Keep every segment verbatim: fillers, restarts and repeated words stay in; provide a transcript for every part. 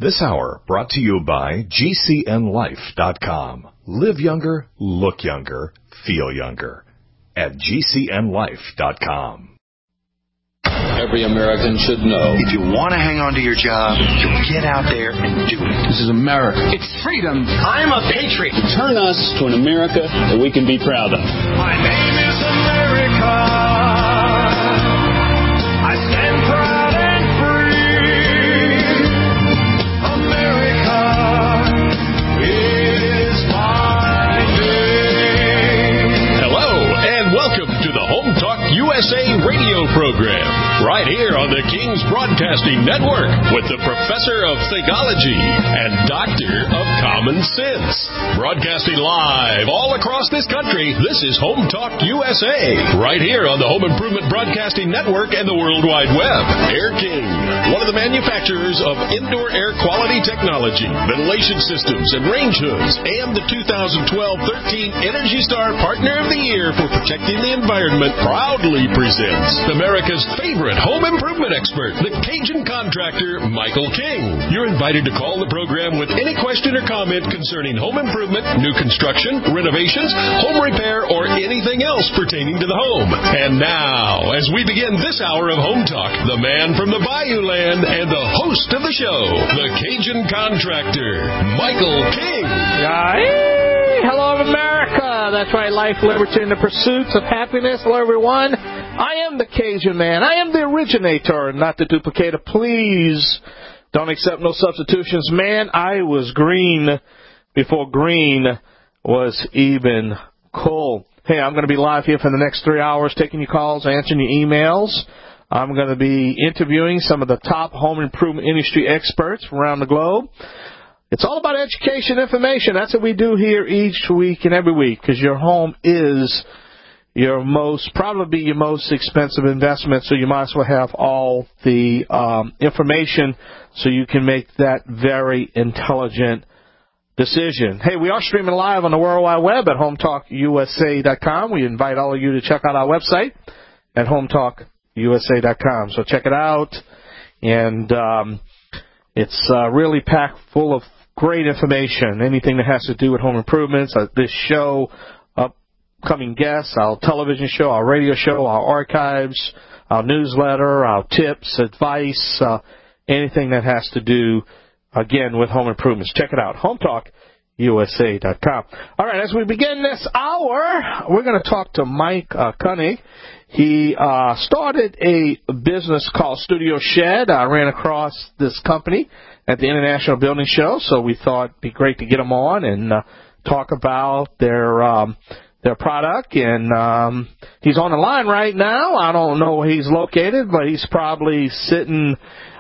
This hour brought to you by G C N life dot com. Live younger, look younger, feel younger at G C N life dot com. Every American should know. If you want to hang on to your job, you get out there and do it. This is America. It's freedom. I'm a patriot. Turn us to an America that we can be proud of. My name is America. I stand proud and free. America is my name. Hello, and welcome to the Home Talk U S A radio program, right here on the King's Broadcasting Network with the Professor of Theology and Doctor of Common Sense. Broadcasting live all across this country, this is Home Talk U S A, right here on the Home Improvement Broadcasting Network and the World Wide Web. Air King, one of the manufacturers of indoor air quality technology, ventilation systems, and range hoods, and the two thousand twelve thirteen Energy Star Partner of the Year for protecting the environment, proudly presents America's favorite home improvement expert, the Cajun contractor, Michael King. You're invited to call the program with any question or comment concerning home improvement, new construction, renovations, home repair, or anything else pertaining to the home. And now, as we begin this hour of Home Talk, the man from the Bayou Land and the host of the show, the Cajun contractor, Michael King. Hey, hello, America. That's right, life, liberty, and the pursuits of happiness. Hello, everyone. I am the Cajun man. I am the originator, not the duplicator. Please don't accept no substitutions. Man, I was green before green was even cool. Hey, I'm going to be live here for the next three hours, taking your calls, answering your emails. I'm going to be interviewing some of the top home improvement industry experts from around the globe. It's all about education, information. That's what we do here each week and every week, because your home is your most, probably your most expensive investment, so you might as well have all the um, information so you can make that very intelligent decision. Hey, we are streaming live on the World Wide Web at home talk U S A dot com. We invite all of you to check out our website at home talk U S A dot com. So check it out, and um, it's uh, really packed full of great information, anything that has to do with home improvements, uh, this show, upcoming guests, our television show, our radio show, our archives, our newsletter, our tips, advice, uh, anything that has to do, again, with home improvements. Check it out, home talk U S A dot com. All right, as we begin this hour, we're going to talk to Mike uh, Koenig. He uh, started a business called Studio Shed. I ran across this company at the International Building Show, so we thought it'd be great to get him on and uh, talk about their um, their product. And um, he's on the line right now. I don't know where he's located, but he's probably sitting.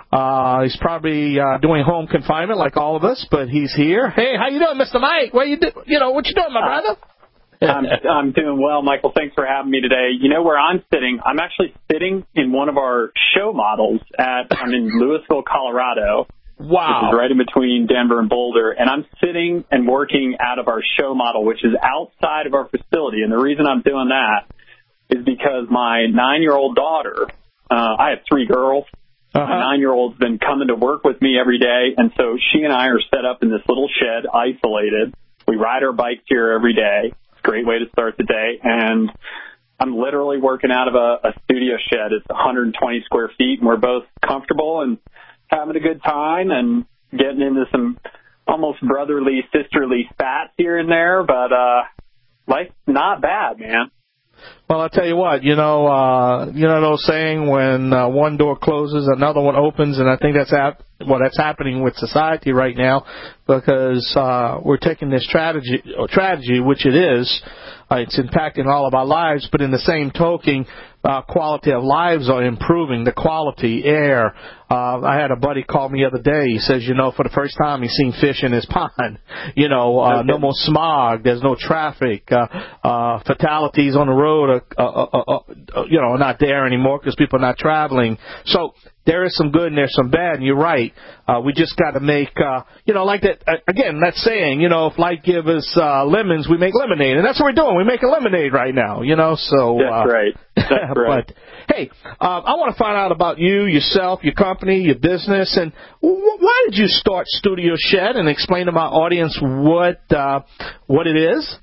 Uh, he's probably uh, doing home confinement like all of us, but he's here. Hey, how you doing, Mister Mike? What you do? You know what you doing, my brother? I'm, I'm doing well, Michael. Thanks for having me today. You know where I'm sitting? I'm actually sitting in one of our show models at. I'm in Louisville, Colorado. Wow. Which is right in between Denver and Boulder. And I'm sitting and working out of our show model, which is outside of our facility. And the reason I'm doing that is because my nine-year-old daughter, uh, I have three girls. Uh-huh. My nine-year-old's been coming to work with me every day. And so she and I are set up in this little shed, isolated. We ride our bikes here every day. It's a great way to start the day. And I'm literally working out of a, a studio shed. It's one hundred twenty square feet, and we're both comfortable and having a good time and getting into some almost brotherly, sisterly spats here and there, but uh, life's not bad, man. Well, I'll tell you what, you know, uh, you know those saying when uh, one door closes, another one opens, and I think that's hap- well, that's happening with society right now, because uh, we're taking this tragedy, or tragedy, which it is. Uh, it's impacting all of our lives, but in the same token, uh, quality of lives are improving, the quality, air. Uh, I had a buddy call me the other day. He says, you know, for the first time he's seen fish in his pond. You know, uh, okay. No more smog. There's no traffic. Uh, uh, fatalities on the road are, uh, uh, uh, uh, you know, not there anymore because people are not traveling. So there is some good and there's some bad, and you're right. Uh, we just got to make, uh, you know, like that, uh, again, that saying, you know, if life gives us uh, lemons, we make lemonade. And that's what we're doing. We're making lemonade right now, you know, so. That's uh, right. That's right. But, hey, uh, I want to find out about you, yourself, your company, your business, and w- why did you start Studio Shed, and explain to my audience what uh, what it is?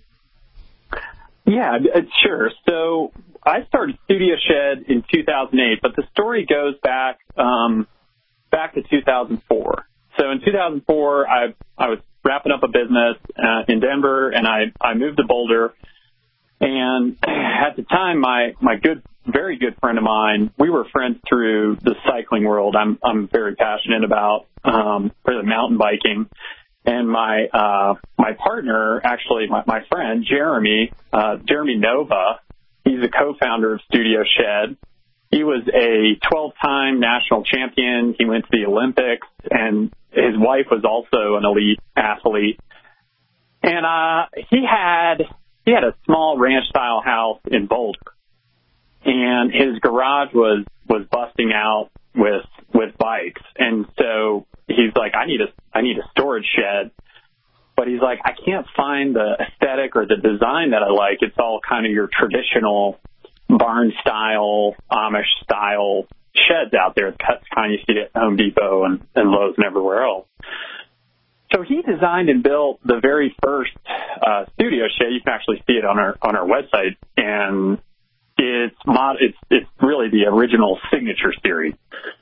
Yeah, sure. So I started Studio Shed in two thousand eight, but the story goes back um, back to two thousand four. So in two thousand four, I I was wrapping up a business uh, in Denver, and I, I moved to Boulder. And at the time, my, my good, very good friend of mine, we were friends through the cycling world. I'm I'm very passionate about um, really mountain biking. And my uh, my partner, actually, my, my friend, Jeremy, uh, Jeremy Nova, he's a co-founder of Studio Shed. He was a twelve-time national champion. He went to the Olympics, and his wife was also an elite athlete. And uh, he had he had a small ranch-style house in Boulder, and his garage was was busting out with with bikes. And so he's like, I need a I need a storage shed. But he's like, I can't find the aesthetic or the design that I like. It's all kind of your traditional barn-style, Amish-style sheds out there. That's kind of you see at Home Depot and, and Lowe's and everywhere else. So he designed and built the very first uh, studio shed. You can actually see it on our on our website, and it's mod, it's it's really the original signature series.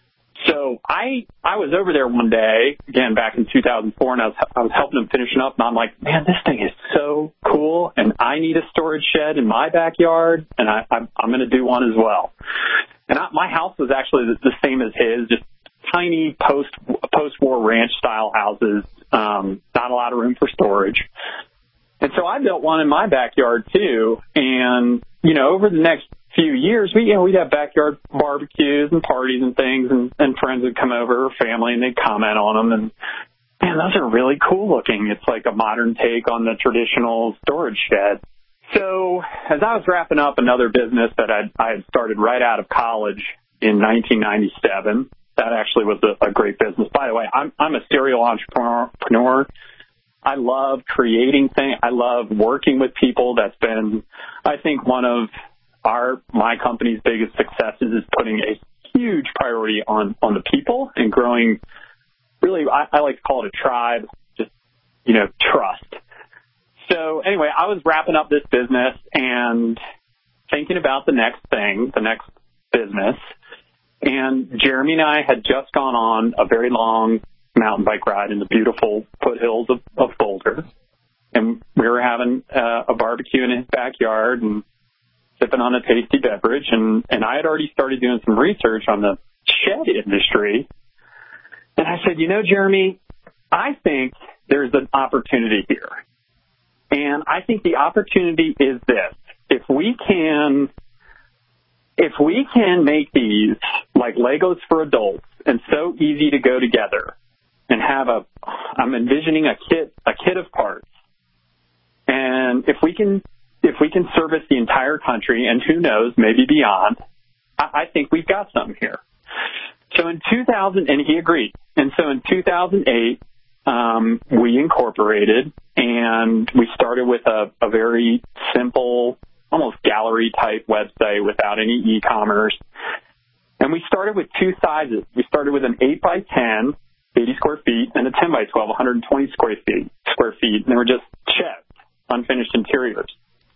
So I I was over there one day, again, back in two thousand four, and I was, I was helping him finishing up, and I'm like, man, this thing is so cool, and I need a storage shed in my backyard, and I, I'm, I'm going to do one as well. And I, my house was actually the, the same as his, just tiny post, post-war ranch-style houses, um, not a lot of room for storage. And so I built one in my backyard, too, and, you know, over the next few years, we, you know, we'd have backyard barbecues and parties and things, and, and friends would come over, or family, and they'd comment on them. And, man, those are really cool looking. It's like a modern take on the traditional storage shed. So as I was wrapping up another business that I'd, I had started right out of college in nineteen ninety-seven, that actually was a, a great business. By the way, I'm, I'm a serial entrepreneur. I love creating things. I love working with people. That's been, I think, one of Our my company's biggest successes is putting a huge priority on, on the people and growing, really, I, I like to call it a tribe, just, you know, trust. So anyway, I was wrapping up this business and thinking about the next thing, the next business. And Jeremy and I had just gone on a very long mountain bike ride in the beautiful foothills of, of Boulder. And we were having uh, a barbecue in his backyard and sipping on a tasty beverage, and, and I had already started doing some research on the shed industry. And I said, you know, Jeremy, I think there's an opportunity here. And I think the opportunity is this. If we can, if we can make these like Legos for adults and so easy to go together and have a, I'm envisioning a kit, a kit of parts. And if we can, If we can service the entire country, and who knows, maybe beyond, I, I think we've got something here. So in two thousand, and he agreed. And so in two thousand eight, um, we incorporated, and we started with a, a very simple, almost gallery-type website without any e-commerce. And we started with two sizes. We started with an eight by ten, eighty square feet, and a ten by twelve, one hundred twenty square feet. Square feet, and they were just sheds, unfinished interiors.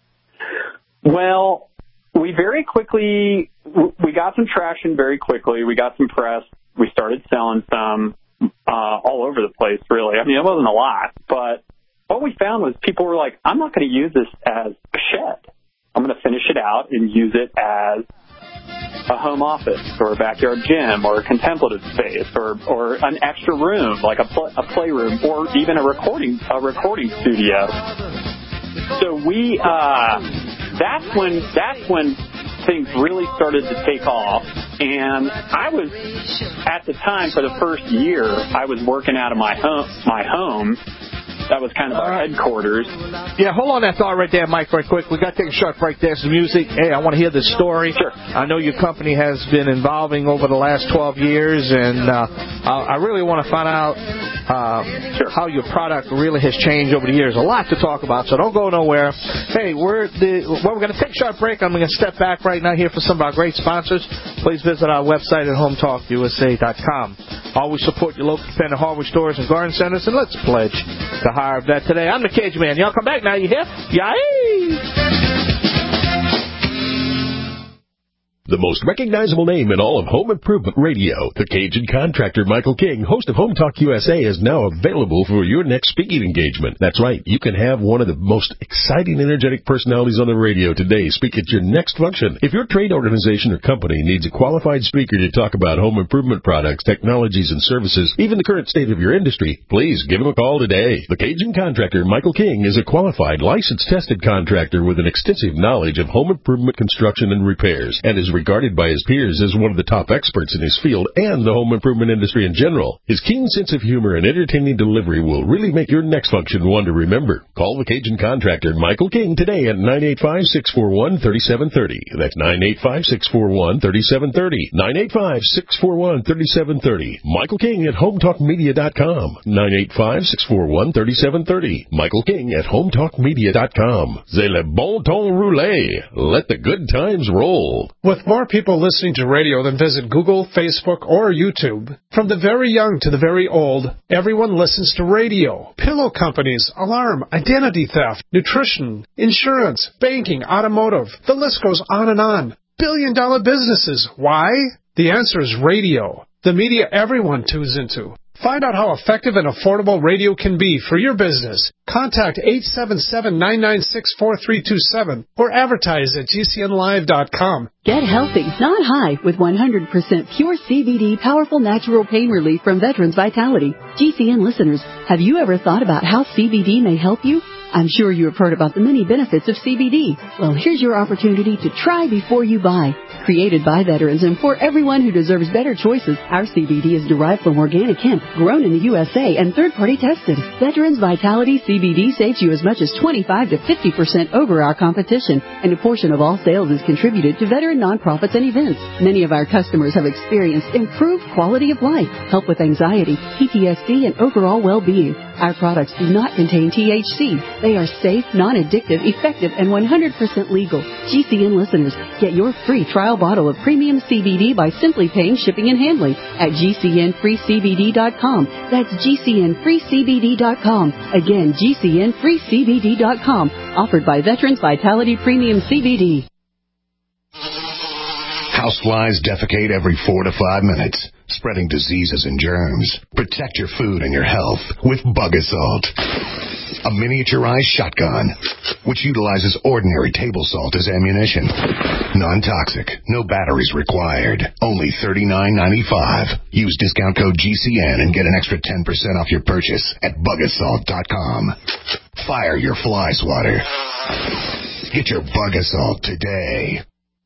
Well, we very quickly, we got some traction very quickly. We got some press. We started selling some uh, all over the place, really. I mean, it wasn't a lot, but what we found was people were like, I'm not going to use this as a shed. I'm going to finish it out and use it as a home office or a backyard gym or a contemplative space or, or an extra room, like a, pl- a playroom, or even a recording a recording studio. So we, uh, that's when, that's when things really started to take off. And I was, at the time, for the first year, I was working out of my home, my home, that was kind of our right. headquarters. Yeah, hold on that thought right there, Mike, right quick. We got to take a short break. There's some music. Hey, I want to hear this story. Sure. I know your company has been evolving over the last twelve years, and uh, I really want to find out uh, sure. how your product really has changed over the years. A lot to talk about, so don't go nowhere. Hey, we're the, well, we're going to take a short break. I'm going to step back right now here for some of our great sponsors. Please visit our website at home talk u s a dot com. Always support your local independent hardware stores and garden centers, and let's pledge to hire a vet today. I'm the Cajun Man. Y'all come back now. You hear? Yay! The most recognizable name in all of home improvement radio, the Cajun contractor Michael King, host of Home Talk U S A, is now available for your next speaking engagement. That's right. You can have one of the most exciting, energetic personalities on the radio today speak at your next function. If your trade organization or company needs a qualified speaker to talk about home improvement products, technologies, and services, even the current state of your industry, please give him a call today. The Cajun contractor Michael King is a qualified, licensed, tested contractor with an extensive knowledge of home improvement construction and repairs, and is regarded by his peers as one of the top experts in his field and the home improvement industry in general. His keen sense of humor and entertaining delivery will really make your next function one to remember. Call the Cajun contractor Michael King today at nine eight five, six four one, three seven three zero. That's nine eight five, six four one, three seven three zero. nine eight five, six four one, three seven three zero. Michael King at home talk media dot com. nine eight five, six four one, three seven three zero. Michael King at home talk media dot com. C'est le bon temps roulé. Let the good times roll. With more people listening to radio than visit Google, Facebook, or YouTube, from the very young to the very old, everyone listens to radio. Pillow companies, alarm, identity theft, nutrition, insurance, banking, automotive. The list goes on and on. Billion dollar businesses. Why? The answer is radio. The media everyone tunes into. Find out how effective and affordable radio can be for your business. Contact eight seven seven, nine nine six, four three two seven or advertise at G C N live dot com. Get healthy, not high, with one hundred percent pure C B D powerful natural pain relief from Veterans Vitality. G C N listeners, have you ever thought about how C B D may help you? I'm sure you have heard about the many benefits of C B D. Well, here's your opportunity to try before you buy. Created by veterans and for everyone who deserves better choices, our C B D is derived from organic hemp, grown in the U S A, and third-party tested. Veterans Vitality C B D saves you as much as twenty-five to fifty percent over our competition, and a portion of all sales is contributed to veteran nonprofits and events. Many of our customers have experienced improved quality of life, help with anxiety, P T S D, and overall well-being. Our products do not contain T H C. They are safe, non-addictive, effective, and one hundred percent legal. G C N listeners, get your free trial bottle of premium C B D by simply paying shipping and handling at G C N free C B D dot com. That's G C N free C B D dot com. Again, G C N free C B D dot com. Offered by Veterans Vitality Premium C B D. Houseflies defecate every four to five minutes, spreading diseases and germs. Protect your food and your health with Bug Assault, a miniaturized shotgun which utilizes ordinary table salt as ammunition. Non-toxic, no batteries required. Only thirty-nine ninety-five. Use discount code G C N and get an extra ten percent off your purchase at bug assault dot com. Fire your fly swatter. Get your Bug Assault today.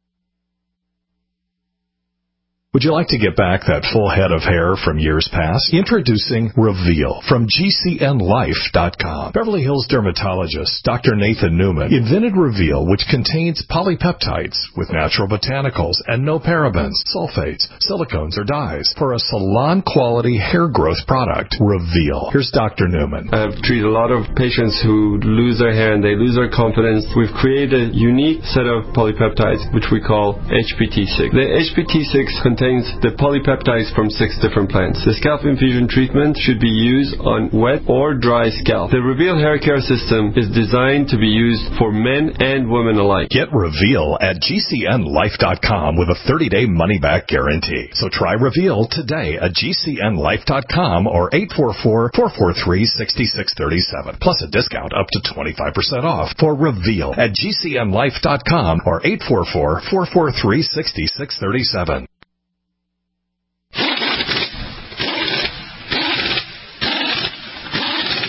Would you like to get back that full head of hair from years past? Introducing Reveal from G C N life dot com. Beverly Hills dermatologist Doctor Nathan Newman invented Reveal, which contains polypeptides with natural botanicals and no parabens, sulfates, silicones, or dyes for a salon-quality hair growth product. Reveal. Here's Doctor Newman. I've treated a lot of patients who lose their hair and they lose their confidence. We've created a unique set of polypeptides, which we call H P T six. The H P T six contains the polypeptides from six different plants. The scalp infusion treatment should be used on wet or dry scalp. The Reveal hair care system is designed to be used for men and women alike. Get Reveal at G C N life dot com with a thirty-day money-back guarantee. So try Reveal today at G C N life dot com or eight four four, four four three, six six three seven. Plus a discount up to twenty-five percent off for Reveal at G C N life dot com or eight four four, four four three, six six three seven.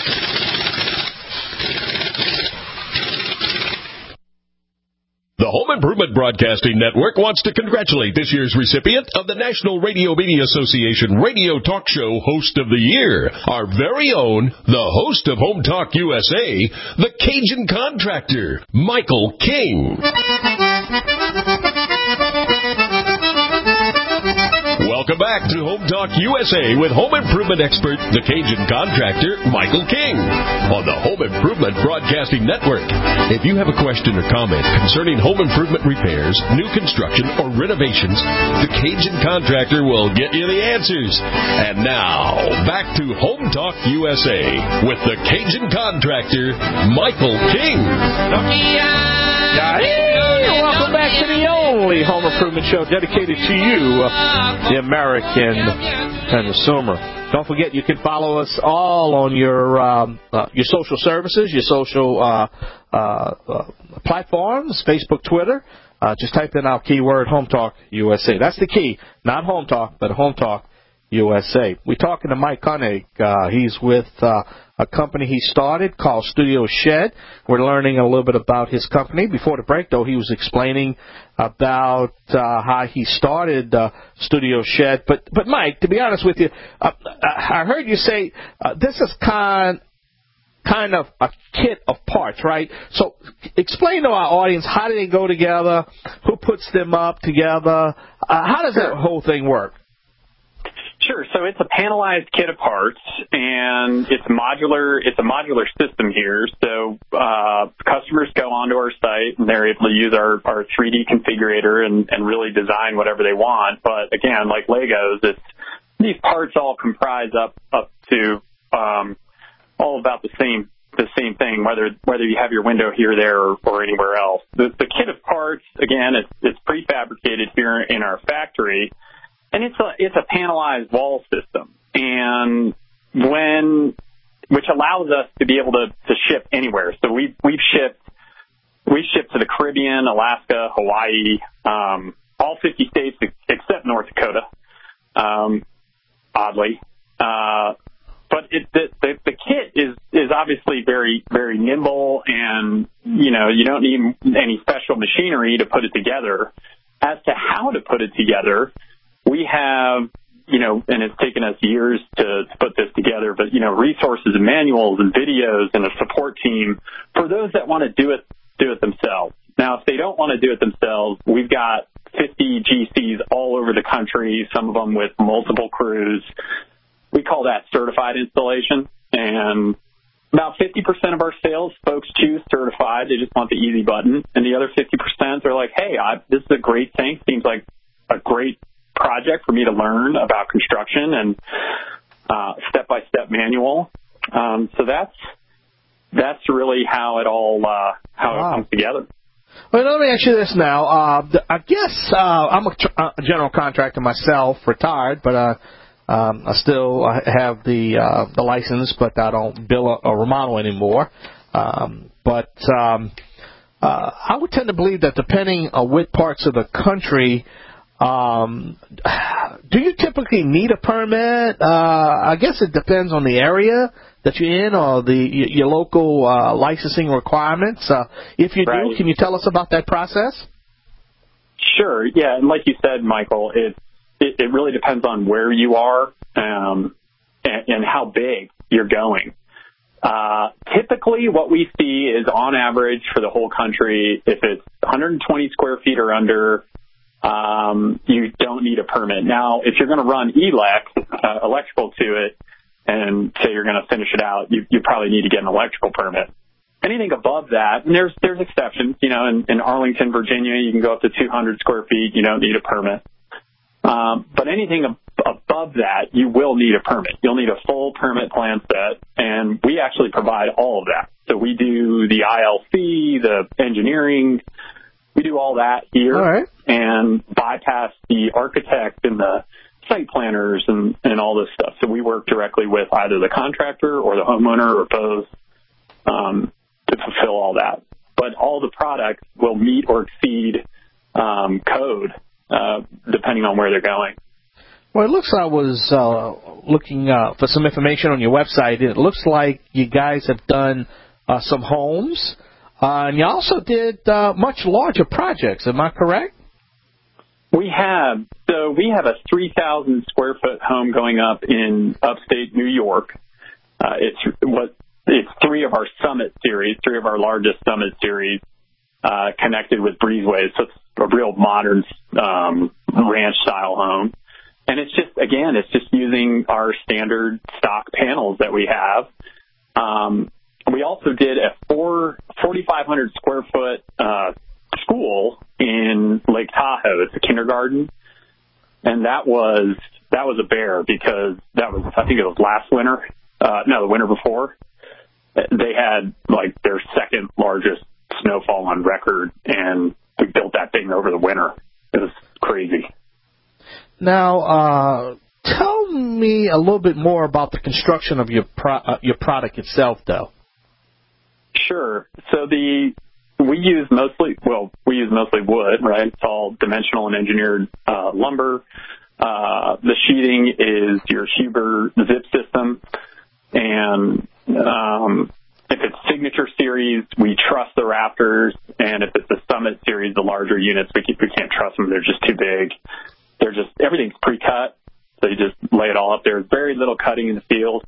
The Home Improvement Broadcasting Network wants to congratulate this year's recipient of the National Radio Media Association Radio Talk Show Host of the Year, our very own, the host of Home Talk U S A, the Cajun Contractor, Michael King. Welcome back to Home Talk U S A with home improvement expert, the Cajun Contractor, Michael King, on the Home Improvement Broadcasting Network. If you have a question or comment concerning home improvement repairs, new construction, or renovations, the Cajun Contractor will get you the answers. And now, back to Home Talk U S A with the Cajun Contractor, Michael King. Welcome back to the only home improvement show dedicated to you, the American consumer. Don't forget, you can follow us all on your um, uh, your social services, your social uh, uh, uh, platforms, Facebook, Twitter. Uh, just type in our keyword, Home Talk U S A. That's the key. Not Home Talk, but Home Talk U S A. We're talking to Mike Koenig. Uh, he's with uh, a company he started called Studio Shed. We're learning a little bit about his company. Before the break, though, he was explaining about uh, how he started uh, Studio Shed. But, but Mike, to be honest with you, uh, I heard you say uh, this is kind kind of a kit of parts, right? So explain to our audience, how do they go together? Who puts them up together? Uh, how does that whole thing work? Sure. So it's a panelized kit of parts, and it's modular. It's a modular system here. So uh, customers go onto our site, and they're able to use our, our three D configurator and, and really design whatever they want. But again, like Legos, it's these parts all comprise up up to um, all about the same the same thing, whether whether you have your window here, there, or, or anywhere else. The, the kit of parts, again, it's, it's prefabricated here in our factory. And it's a it's a panelized wall system, and when which allows us to be able to, to ship anywhere. So we we've shipped we shipped to the Caribbean, Alaska, Hawaii, um, all fifty states except North Dakota. Um, oddly, uh, but it, the, the the kit is is obviously very very nimble, and you know you don't need any special machinery to put it together. As to how to put it together, we have, you know, and it's taken us years to, to put this together, but, you know, resources and manuals and videos and a support team for those that want to do it, do it themselves. Now, if they don't want to do it themselves, we've got fifty G Cs all over the country, some of them with multiple crews. We call that certified installation. And about fifty percent of our sales folks choose certified. They just want the easy button. And the other fifty percent are like, hey, I, this is a great thing. Seems like a great project for me to learn about construction and uh, step-by-step manual. Um, so that's that's really how it all uh, how wow. it comes together. Well, let me ask you this now. Uh, I guess uh, I'm a, tr- a general contractor myself, retired, but uh, um, I still have the uh, the license, but I don't build or remodel anymore. Um, but um, uh, I would tend to believe that depending on which parts of the country. Um, do you typically need a permit? Uh, I guess it depends on the area that you're in or the your local uh, licensing requirements. Uh, if you right. do, can you tell us about that process? Sure. Yeah, and like you said, Michael, it it, it really depends on where you are um, and, and how big you're going. Uh, typically, what we see is, on average, for the whole country, if it's one hundred twenty square feet or under, Um, you don't need a permit. Now, if you're going to run E L E C, uh, electrical to it, and say you're going to finish it out, you, you probably need to get an electrical permit. Anything above that, and there's there's exceptions. You know, in, in Arlington, Virginia, you can go up to two hundred square feet. You don't need a permit. Um, but anything ab- above that, you will need a permit. You'll need a full permit plan set, and we actually provide all of that. So we do the I L C, the engineering. We do all that here all right. and bypass the architect and the site planners and, and all this stuff. So we work directly with either the contractor or the homeowner or both um, to fulfill all that. But all the products will meet or exceed um, code uh, depending on where they're going. Well, it looks like I was uh, looking uh, for some information on your website. It looks like you guys have done uh, some homes. Uh, and you also did uh, much larger projects. Am I correct? We have. So we have a three thousand square foot home going up in upstate New York. Uh, it's what it's three of our Summit series, three of our largest Summit series, uh, connected with breezeways. So it's a real modern um, ranch-style home. And it's just, again, it's just using our standard stock panels that we have. Um, we also did a four, forty-five hundred square foot uh, school in Lake Tahoe. It's a kindergarten. And that was that was a bear because that was, I think it was last winter. Uh, no, the winter before. They had, like, their second largest snowfall on record, and we built that thing over the winter. It was crazy. Now, uh, tell me a little bit more about the construction of your pro- uh, your product itself, though. Sure. So the we use mostly, well, we use mostly wood, right? It's all dimensional and engineered uh, lumber. Uh, the sheeting is your Huber zip system, and um, if it's Signature Series, we truss the rafters, and if it's the Summit Series, the larger units, we, keep, we can't truss them. They're just too big. They're just, everything's pre-cut, so you just lay it all up there. Very little cutting in the field.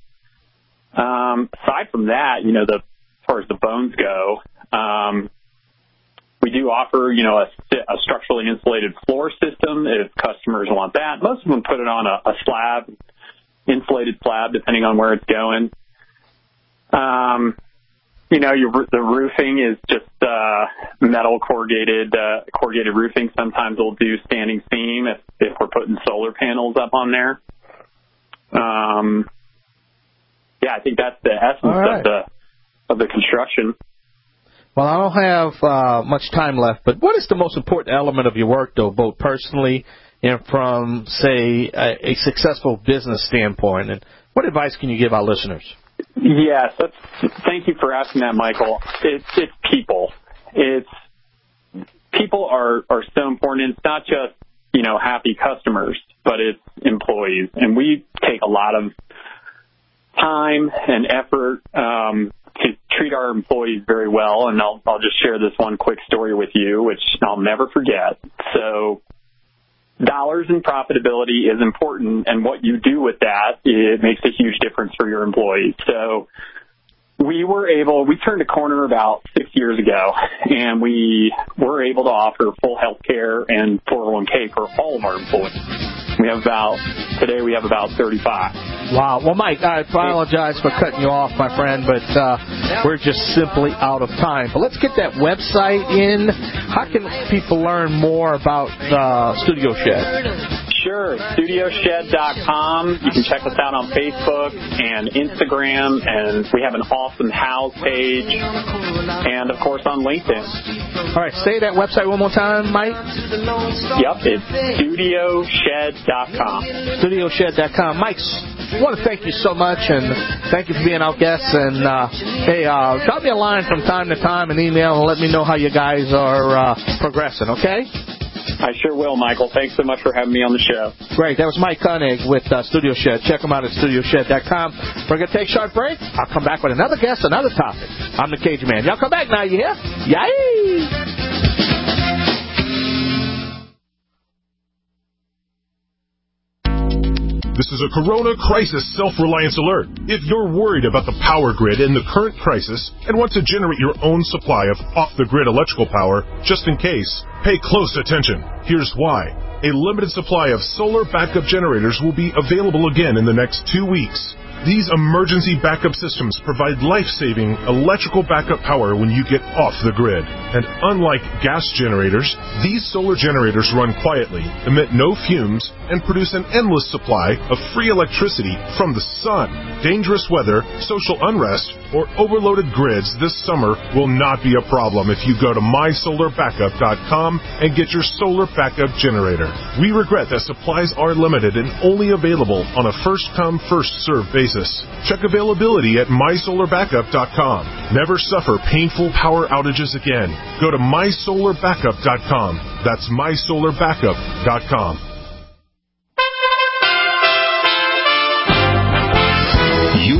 Um, aside from that, you know, the, as far as the bones go, um, we do offer, you know, a, a structurally insulated floor system if customers want that. Most of them put it on a, a slab, insulated slab, depending on where it's going. Um, you know, your, the roofing is just uh, metal corrugated uh, corrugated roofing. Sometimes we'll do standing seam if, if we're putting solar panels up on there. Um, yeah, I think that's the essence right. of the of the construction. Well, I don't have uh, much time left, but what is the most important element of your work, though, both personally and from, say, a, a successful business standpoint? And what advice can you give our listeners? Yes, that's, thank you for asking that, Michael. It's, it's people. It's people are, are so important. It's not just, you know, happy customers, but it's employees. And we take a lot of time and effort um, to treat our employees very well. And I'll, I'll just share this one quick story with you, which I'll never forget. So dollars and profitability is important, and what you do with that, it makes a huge difference for your employees. So we were able, we turned a corner about six years ago, and we were able to offer full health care and four oh one k for all of our employees. We have about, today we have about thirty-five. Wow. Well, Mike, I apologize for cutting you off, my friend, but uh, we're just simply out of time. But let's get that website in. How can people learn more about uh, Studio Shed? Sure, studio shed dot com. You can check us out on Facebook and Instagram, and we have an awesome house page, and, of course, on LinkedIn. All right, say that website one more time, Mike. Yep, it's studio shed dot com. studio shed dot com. Mike, I want to thank you so much, and thank you for being our guest. And, uh, hey, uh, drop me a line from time to time, an email, and let me know how you guys are uh, progressing, okay? I sure will, Michael. Thanks so much for having me on the show. Great. That was Mike Koenig with uh, Studio Shed. Check them out at studio shed dot com. We're going to take a short break. I'll come back with another guest, another topic. I'm the Cajun Man. Y'all come back now, you hear? Yay! This is a Corona Crisis Self-Reliance Alert. If you're worried about the power grid in the current crisis and want to generate your own supply of off-the-grid electrical power, just in case, pay close attention. Here's why. A limited supply of solar backup generators will be available again in the next two weeks. These emergency backup systems provide life-saving electrical backup power when you get off the grid. And unlike gas generators, these solar generators run quietly, emit no fumes, and produce an endless supply of free electricity from the sun. Dangerous weather, social unrest, or overloaded grids this summer will not be a problem if you go to my solar backup dot com and get your solar backup generator. We regret that supplies are limited and only available on a first-come, first-served basis. Check availability at my solar backup dot com. Never suffer painful power outages again. Go to my solar backup dot com. That's my solar backup dot com. U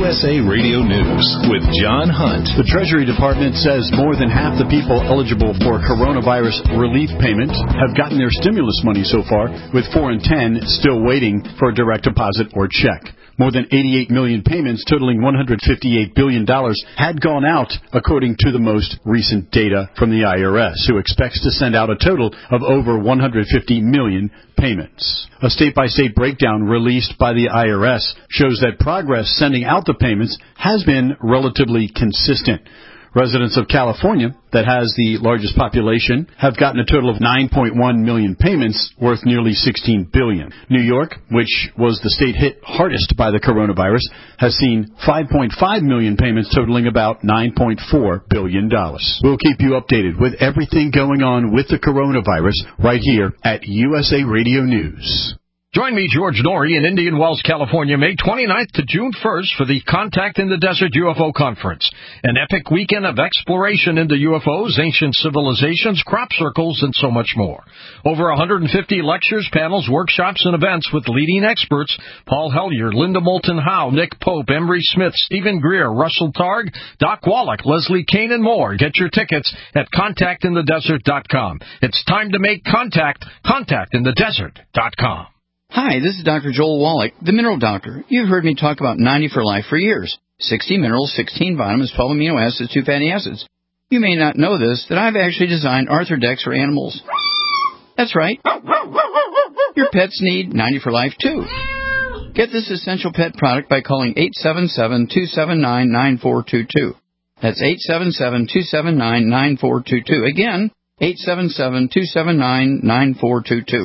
S A Radio News with John Hunt. The Treasury Department says more than half the people eligible for coronavirus relief payment have gotten their stimulus money so far, with four in ten still waiting for a direct deposit or check. More than eighty-eight million payments totaling one hundred fifty-eight billion dollars had gone out, according to the most recent data from the I R S, who expects to send out a total of over one hundred fifty million payments. A state-by-state breakdown released by the I R S shows that progress sending out the payments has been relatively consistent. Residents of California, that has the largest population, have gotten a total of nine point one million payments worth nearly sixteen billion dollars. New York, which was the state hit hardest by the coronavirus, has seen five point five million payments totaling about nine point four billion dollars. We'll keep you updated with everything going on with the coronavirus right here at U S A Radio News. Join me, George Norrie, in Indian Wells, California, May twenty-ninth to June first for the Contact in the Desert U F O Conference, an epic weekend of exploration into U F Os, ancient civilizations, crop circles, and so much more. Over one hundred fifty lectures, panels, workshops, and events with leading experts: Paul Hellyer, Linda Moulton Howe, Nick Pope, Emery Smith, Stephen Greer, Russell Targ, Doc Wallach, Leslie Kane, and more. Get your tickets at contact in the desert dot com. It's time to make contact. contact in the desert dot com. Hi, this is Doctor Joel Wallach, the Mineral Doctor. You've heard me talk about ninety for Life for years. sixty minerals, sixteen vitamins, twelve amino acids, two fatty acids. You may not know this, that I've actually designed Arthrodex for animals. That's right. Your pets need ninety for Life, too. Get this essential pet product by calling eight seven seven, two seven nine, nine four two two. That's eight seven seven, two seven nine, nine four two two. Again, eight seven seven, two seven nine, nine four two two.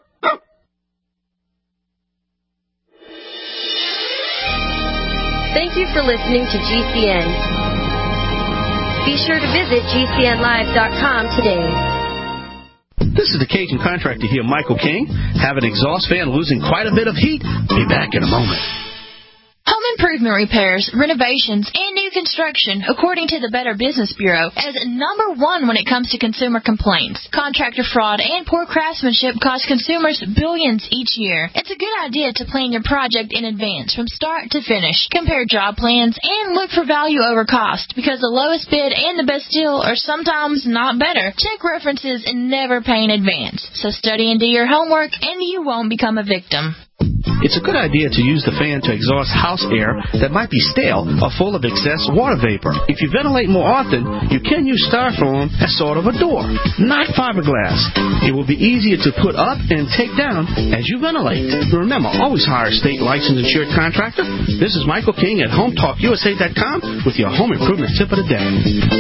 Thank you for listening to G C N. Be sure to visit G C N live dot com today. This is the Cajun contractor here, Michael King. Have an exhaust fan losing quite a bit of heat? Be back in a moment. Home improvement repairs, renovations, and new construction, according to the Better Business Bureau, as number one when it comes to consumer complaints. Contractor fraud and poor craftsmanship cost consumers billions each year. It's a good idea to plan your project in advance from start to finish. Compare job plans and look for value over cost, because the lowest bid and the best deal are sometimes not better. Check references and never pay in advance. So study and do your homework, and you won't become a victim. It's a good idea to use the fan to exhaust house air that might be stale or full of excess water vapor. If you ventilate more often, you can use styrofoam as sort of a door, not fiberglass. It will be easier to put up and take down as you ventilate. Remember, always hire a state licensed insured contractor. This is Michael King at home talk U S A dot com with your home improvement tip of the day.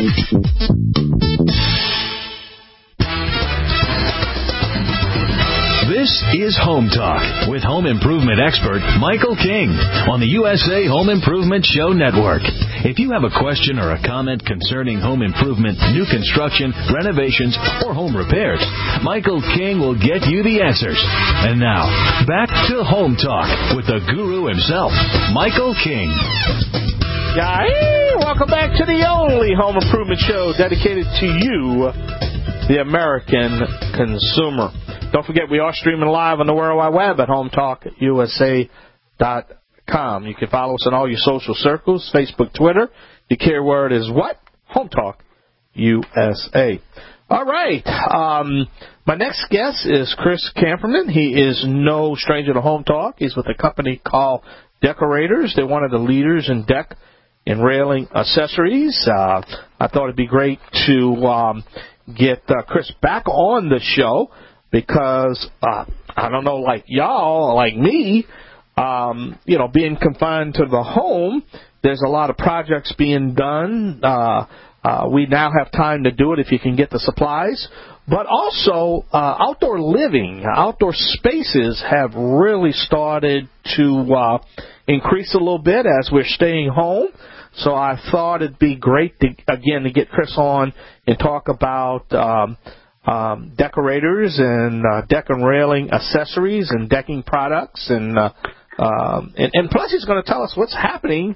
This is Home Talk with home improvement expert Michael King on the U S A Home Improvement Show Network. If you have a question or a comment concerning home improvement, new construction, renovations, or home repairs, Michael King will get you the answers. And now, back to Home Talk with the guru himself, Michael King. Hey, welcome back to the only home improvement show dedicated to you, the American consumer. Don't forget, we are streaming live on the World Wide Web at home talk U S A dot com. You can follow us on all your social circles, Facebook, Twitter. The keyword is what? Home Talk U S A. All right. Um, my next guest is Chris Camperman. He is no stranger to Home Talk. He's with a company called Decorators. They're one of the leaders in deck and railing accessories. Uh, I thought it'd be great to um, get uh, Chris back on the show, because, uh, I don't know, like y'all, like me, um, you know, being confined to the home, there's a lot of projects being done. Uh, uh, we now have time to do it if you can get the supplies. But also, uh, outdoor living, outdoor spaces have really started to uh, increase a little bit as we're staying home. So I thought it'd be great, to, again, to get Chris on and talk about um Um, decorators and uh, deck and railing accessories and decking products, and uh, um, and, and plus he's going to tell us what's happening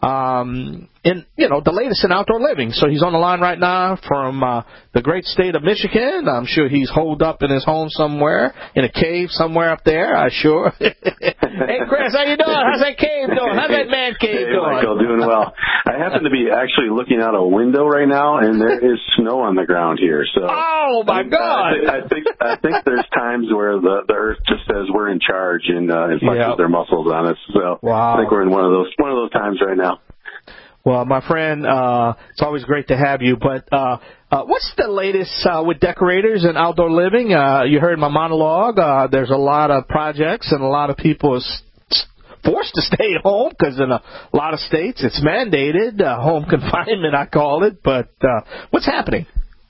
um, in, you know, the latest in outdoor living. So he's on the line right now from uh, the great state of Michigan. I'm sure he's holed up in his home somewhere, in a cave somewhere up there, I'm sure. Hey, Chris, how you doing? How's that cave doing? How's that man cave hey, doing? Michael, doing well. I happen to be actually looking out a window right now, and there is snow on the ground here. So, oh my I, God! I, I think I think there's times where the, the Earth just says we're in charge and uh, and flexes yep. their muscles on us. So wow. I think we're in one of those one of those times right now. Well, my friend, uh, it's always great to have you. But uh, uh, what's the latest uh, with Decorators and outdoor living? Uh, you heard my monologue. Uh, there's a lot of projects and a lot of people is forced to stay at home because in a lot of states it's mandated, uh, home confinement, I call it. But uh, what's happening?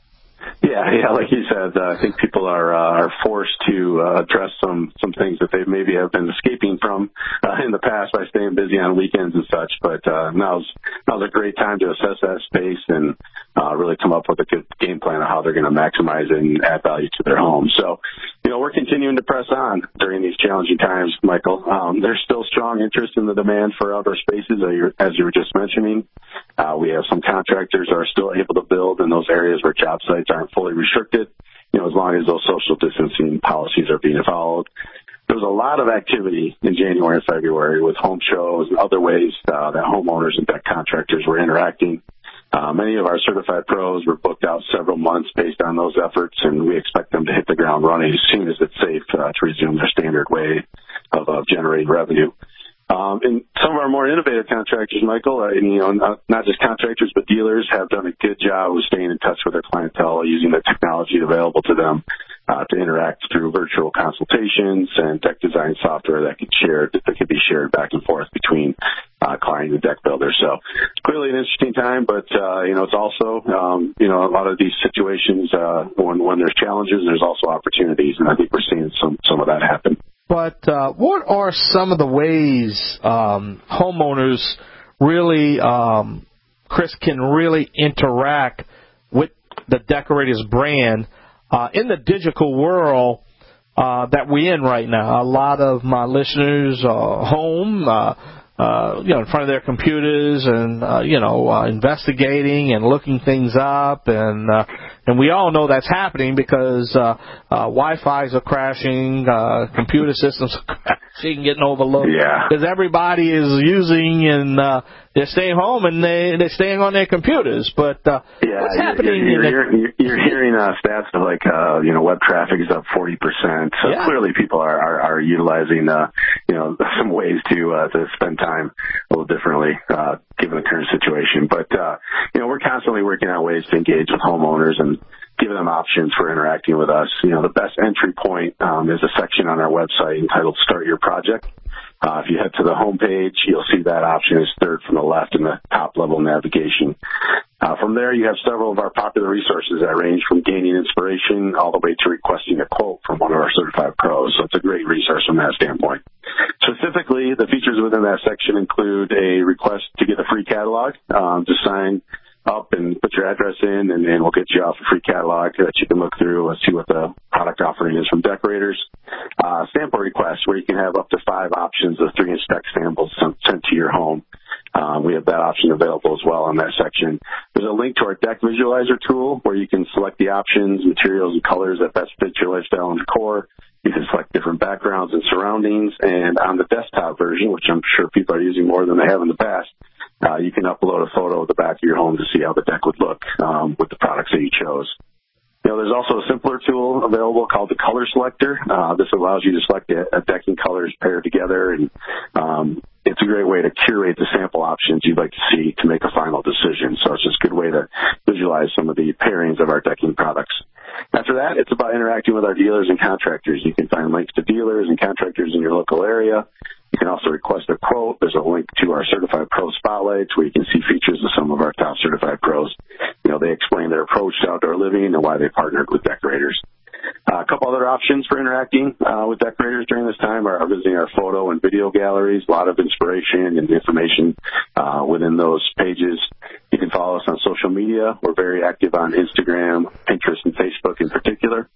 Yeah, yeah, like you said, uh, I think people are uh, are forced to uh, address some some things that they maybe have been escaping from uh, in the past by staying busy on weekends and such. But uh, now's now's a great time to assess that space and uh, really come up with a good game plan of how they're going to maximize it and add value to their home. So, you know, we're continuing to press on during these challenging times, Michael. Um, there's still strong interest in the demand for outdoor spaces, as you were just mentioning. Uh, we have some contractors that are still able to build in those areas where job sites aren't fully restricted, you know, as long as those social distancing policies are being followed. There was a lot of activity in January and February with home shows and other ways uh, that homeowners and deck contractors were interacting. Uh, many of our certified pros were booked out several months based on those efforts, and we expect them to hit the ground running as soon as it's safe uh, to resume their standard way of uh, generating revenue. Um, and some of our more innovative contractors, Michael, uh, and, you know, not, not just contractors, but dealers have done a good job of staying in touch with their clientele using the technology available to them uh, to interact through virtual consultations and deck design software that could share that could be shared back and forth between uh, client and deck builder. So clearly an interesting time, but uh, you know, it's also um, you know, a lot of these situations uh, when when there's challenges, there's also opportunities, and I think we're seeing some some of that happen. But uh, what are some of the ways um, homeowners really, um, Chris, can really interact with the Decorators brand uh, in the digital world uh, that we're in right now? A lot of my listeners are home, uh, uh, you know, in front of their computers and, uh, you know, uh, investigating and looking things up. And uh, and we all know that's happening because uh, uh, Wi-Fi's are crashing, uh, computer systems are crashing, getting overlooked. Yeah. Because everybody is using and uh, they're staying home and they, they're staying on their computers. But uh, yeah, what's you're, happening? You're, in you're, the... you're, you're hearing uh, stats of like, uh, you know, web traffic is up forty percent. So yeah. clearly people are, are, are utilizing, uh, you know, some ways to uh, to spend time a little differently uh, given the current situation. But, uh, you know, we're constantly working on ways to engage with homeowners and giving them options for interacting with us. You know, the best entry point um, is a section on our website entitled Start Your Project. Uh, if you head to the home page, you'll see that option is third from the left in the top level navigation. Uh, from there, you have several of our popular resources that range from gaining inspiration all the way to requesting a quote from one of our certified pros. So it's a great resource from that standpoint. Specifically, the features within that section include a request to get a free catalog, um, to sign up and put your address in, and, and we'll get you off a free catalog that you can look through and see what the product offering is from Decorators. Uh, sample requests, where you can have up to five options of three-inch deck samples sent to your home. Um, we have that option available as well in that section. There's a link to our deck visualizer tool where you can select the options, materials, and colors that best fit your lifestyle and decor. You can select different backgrounds and surroundings. And on the desktop version, which I'm sure people are using more than they have in the past, uh, you can upload a photo of the back of your home to see how the deck would look um, with the products that you chose. You know, there's also a simpler tool available called the Color Selector. Uh, this allows you to select a, a decking colors paired together, and um, it's a great way to curate the sample options you'd like to see to make a final decision. So it's just a good way to visualize some of the pairings of our decking products. After that, it's about interacting with our dealers and contractors. You can find links to dealers and contractors in your local area. You can also request a quote. There's a link to our Certified Pro Spotlights where you can see features of some of our top certified pros. You know, they explain their approach to outdoor living and why they partnered with Decorators. Uh, a couple other options for interacting uh, with Decorators during this time are visiting our photo and video galleries. A lot of inspiration and information uh, within those pages. You can follow us on social media. We're very active on Instagram, Pinterest, and Facebook in particular.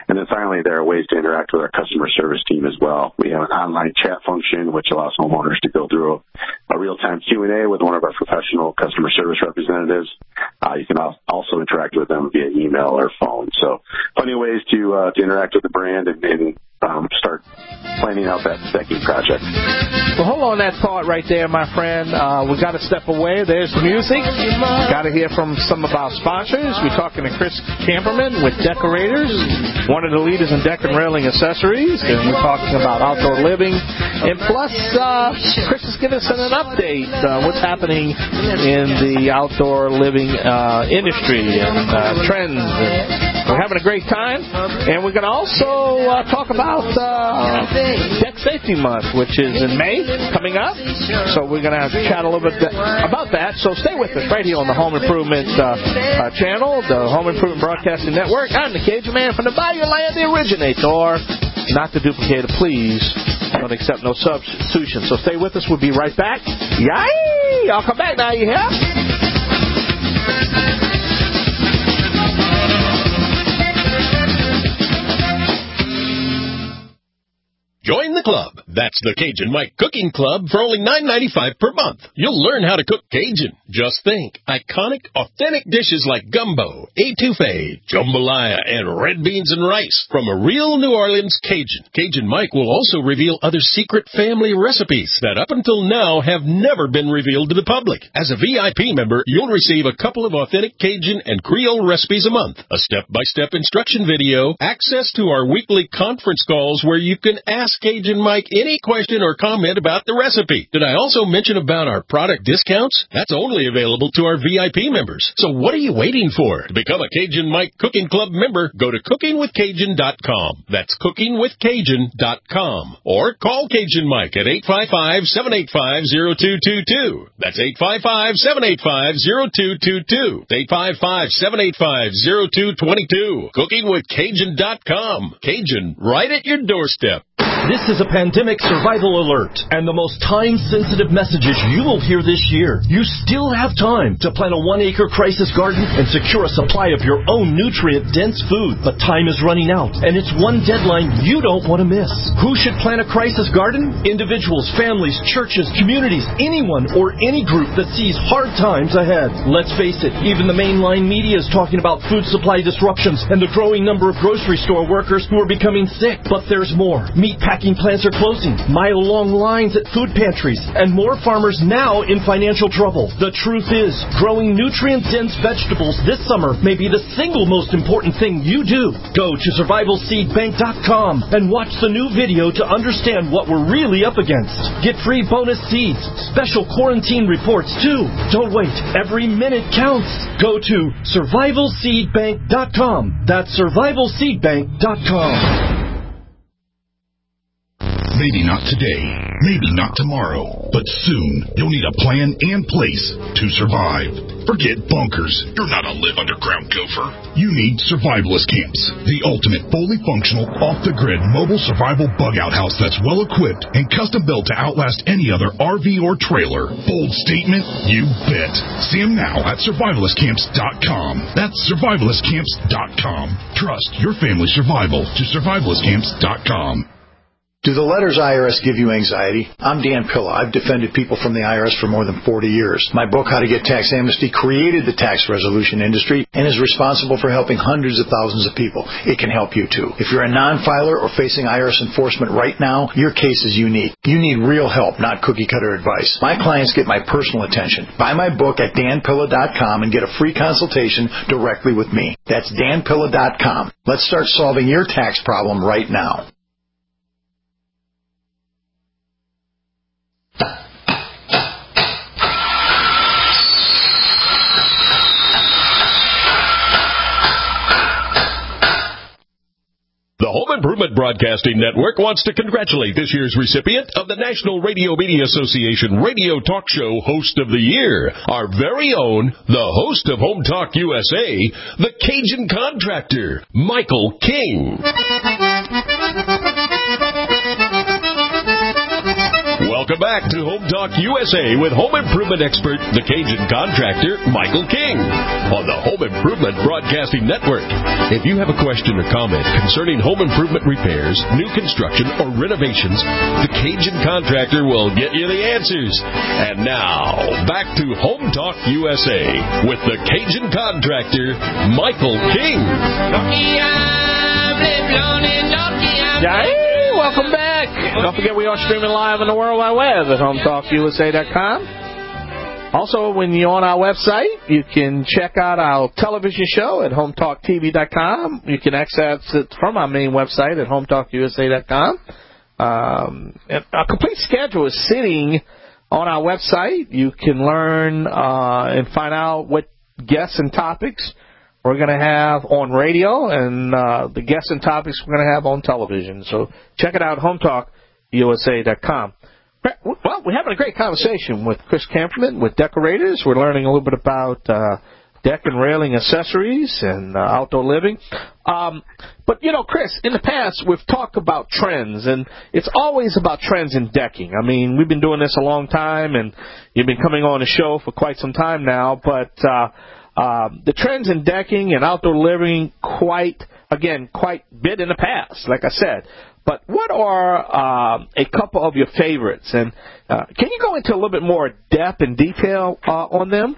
And then finally, there are ways to interact with our customer service team as well. We have an online chat function, which allows homeowners to go through a real-time Q and A with one of our professional customer service representatives. Uh, you can also interact with them via email or phone. So plenty of ways to, uh, to interact with the brand and, and um, start planning out that decking project. Well, hold on that thought right there, my friend. Uh, we got to step away. There's the music. Got to hear from some of our sponsors. We're talking to Chris Camperman with Decorators, one of the leaders in deck and railing accessories, and we're talking about outdoor living. And plus, uh, Chris is giving us an update uh, what's happening in the outdoor living uh, industry and uh, trends. And we're having a great time, and we're going to also uh, talk about uh, Deck Safety Month, which is in May, coming up. So we're going to have to chat a little bit about that. So stay with us right here on the Home Improvement uh, uh, channel, the Home Improvement Broadcasting Network. I'm the Cajun Man from the Bayou Land, the originator. Not the duplicator, please. Don't accept no substitution. So stay with us. We'll be right back. Yay! I'll come back now, you hear? Join the club. That's the Cajun Mike Cooking Club for only nine ninety-five per month. You'll learn how to cook Cajun. Just think, iconic, authentic dishes like gumbo, etouffee, jambalaya, and red beans and rice from a real New Orleans Cajun. Cajun Mike will also reveal other secret family recipes that up until now have never been revealed to the public. As a V I P member, you'll receive a couple of authentic Cajun and Creole recipes a month, a step-by-step instruction video, access to our weekly conference calls where you can ask Cajun Mike any question or comment about the recipe. Did I also mention about our product discounts? That's only available to our V I P members. So what are you waiting for? To become a Cajun Mike Cooking Club member, go to cooking with cajun dot com. That's cooking with cajun dot com. Or call Cajun Mike at eight five five, seven eight five, zero two two two. That's eight five five, seven eight five, zero two two two. eight five five, seven eight five, zero two two two. cooking with cajun dot com. Cajun, right at your doorstep. This is a pandemic survival alert, and the most time-sensitive messages you will hear this year. You still have time to plant a one-acre crisis garden and secure a supply of your own nutrient-dense food. But time is running out, and it's one deadline you don't want to miss. Who should plant a crisis garden? Individuals, families, churches, communities, anyone or any group that sees hard times ahead. Let's face it, even the mainline media is talking about food supply disruptions and the growing number of grocery store workers who are becoming sick. But there's more. Meat packing plants are closing, mile-long lines at food pantries, and more farmers now in financial trouble. The truth is, growing nutrient-dense vegetables this summer may be the single most important thing you do. Go to survival seed bank dot com and watch the new video to understand what we're really up against. Get free bonus seeds, special quarantine reports too. Don't wait. Every minute counts. Go to survival seed bank dot com. That's survival seed bank dot com. Maybe not today, maybe not tomorrow, but soon you'll need a plan and place to survive. Forget bunkers. You're not a live underground gopher. You need survivalist camps, the ultimate fully functional, off-the-grid mobile survival bug-out house that's well-equipped and custom-built to outlast any other R V or trailer. Bold statement? You bet. See them now at survivalist camps dot com. That's survivalist camps dot com. Trust your family's survival to survivalist camps dot com. Do the letters I R S give you anxiety? I'm Dan Pilla. I've defended people from the I R S for more than forty years. My book, How to Get Tax Amnesty, created the tax resolution industry and is responsible for helping hundreds of thousands of people. It can help you, too. If you're a non-filer or facing I R S enforcement right now, your case is unique. You need real help, not cookie-cutter advice. My clients get my personal attention. Buy my book at dan pilla dot com and get a free consultation directly with me. That's dan pilla dot com. Let's start solving your tax problem right now. The Home Improvement Broadcasting Network wants to congratulate this year's recipient of the National Radio Media Association Radio Talk Show Host of the Year, our very own, the host of Home Talk U S A, the Cajun Contractor, Michael King. Welcome back to Home Talk U S A with home improvement expert, the Cajun contractor, Michael King, on the Home Improvement Broadcasting Network. If you have a question or comment concerning home improvement repairs, new construction, or renovations, the Cajun contractor will get you the answers. And now, back to Home Talk U S A with the Cajun contractor, Michael King. Hey, welcome back. Don't forget we are streaming live on the World Wide Web at home talk U S A dot com. Also, when you're on our website, you can check out our television show at home talk T V dot com. You can access it from our main website at home talk U S A dot com. Um, a complete schedule is sitting on our website. You can learn uh, and find out what guests and topics we're going to have on radio and uh, the guests and topics we're going to have on television. So check it out, home talk U S A dot com. Well, we're having a great conversation with Chris Kamperman with Decorators. We're learning a little bit about uh, deck and railing accessories and uh, outdoor living. Um, but, you know, Chris, in the past we've talked about trends, and it's always about trends in decking. I mean, we've been doing this a long time, and you've been coming on the show for quite some time now, but uh, uh, the trends in decking and outdoor living quite, again, quite bit in the past, like I said. But what are uh, a couple of your favorites? And uh, can you go into a little bit more depth and detail uh, on them?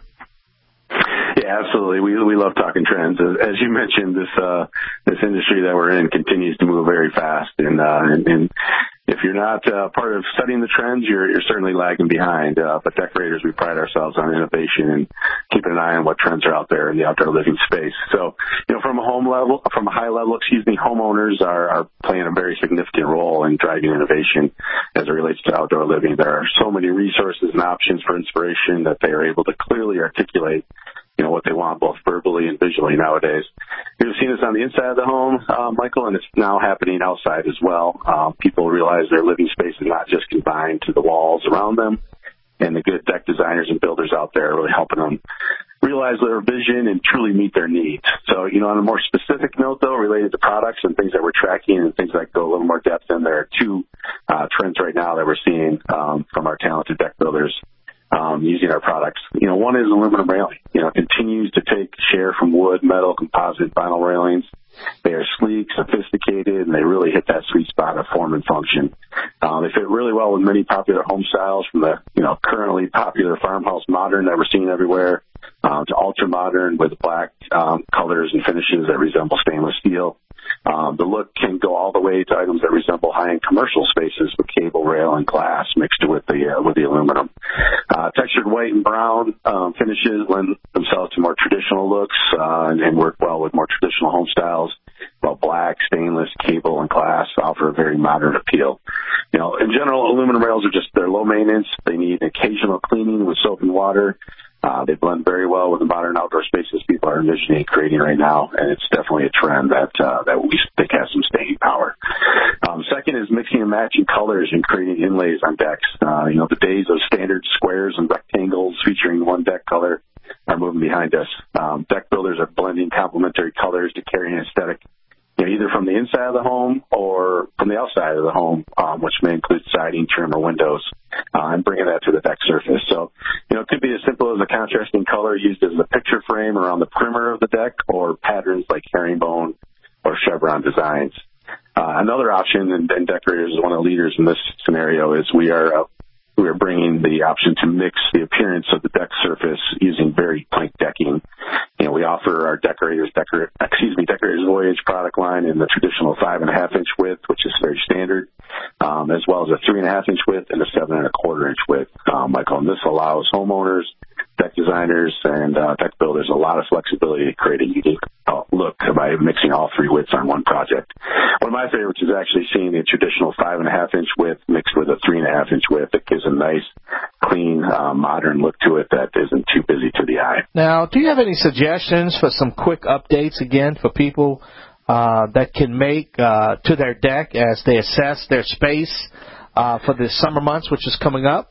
Yeah, absolutely. We we love talking trends. As, as you mentioned, this uh, this industry that we're in continues to move very fast, and uh, and, and if you're not uh, part of studying the trends, you're you're certainly lagging behind. Uh, but Decorators, we pride ourselves on innovation and keeping an eye on what trends are out there in the outdoor living space. So, you know, from a home level, from a high level, excuse me, homeowners are, are playing a very significant role in driving innovation as it relates to outdoor living. There are so many resources and options for inspiration that they are able to clearly articulate, you know, what they want both verbally and visually nowadays. You've seen this on the inside of the home, uh, Michael, and it's now happening outside as well. Uh, people realize their living space is not just confined to the walls around them, and the good deck designers and builders out there are really helping them realize their vision and truly meet their needs. So, you know, on a more specific note, though, related to products and things that we're tracking and things that go a little more depth in, there are two uh, trends right now that we're seeing um, from our talented deck builders. Um, using our products. You know, one is aluminum railing. You know, it continues to take share from wood, metal, composite, vinyl railings. They are sleek, sophisticated, and they really hit that sweet spot of form and function. Um, they fit really well with many popular home styles, from the, you know, currently popular farmhouse modern that we're seeing everywhere uh, to ultra modern with black um, colors and finishes that resemble stainless steel. Um, the look can go all the way to items that resemble high-end commercial spaces with cable, rail, and glass mixed with the uh, with the aluminum. Uh, textured white and brown um, finishes lend themselves to more traditional looks uh, and, and work well with more traditional home styles, while black, stainless, cable, and glass offer a very modern appeal. You know, in general, aluminum rails are just, they're low maintenance. They need occasional cleaning with soap and water. Uh, they blend very well with the modern outdoor spaces people are envisioning and creating right now, and it's definitely a trend that uh, that we think has some staying power. Um, second is mixing and matching colors and creating inlays on decks. Uh, you know, the days of standard squares and rectangles featuring one deck color are moving behind us. Um, deck builders are blending complementary colors to carry an aesthetic, you know, either from the inside of the home or from the outside of the home, um, which may include siding, trim, or windows, uh, and bringing that to the deck surface. So, you know, it could be as simple as a contrasting color used as a picture frame around the perimeter of the deck, or patterns like herringbone or chevron designs. Uh, another option, and, and Decorators is one of the leaders in this scenario, is we are uh, we are bringing the option to mix the appearance of the deck surface using very plank decking. You know, we offer our Decorators, decor, excuse me, Decorators Voyage product line in the traditional five and a half inch width, which is very standard, um, as well as a three and a half inch width and a seven and a quarter inch width, um, Michael. And this allows homeowners, deck designers, and uh, deck builders a lot of flexibility to create a unique uh, look by mixing all three widths on one project. One of my favorites is actually seeing a traditional five and a half inch width mixed with a three and a half inch width. It gives a nice, clean, uh, modern look to it that isn't too busy to the eye. Now, do you have any suggestions for some quick updates, again, for people uh, that can make uh, to their deck as they assess their space uh, for the summer months, which is coming up?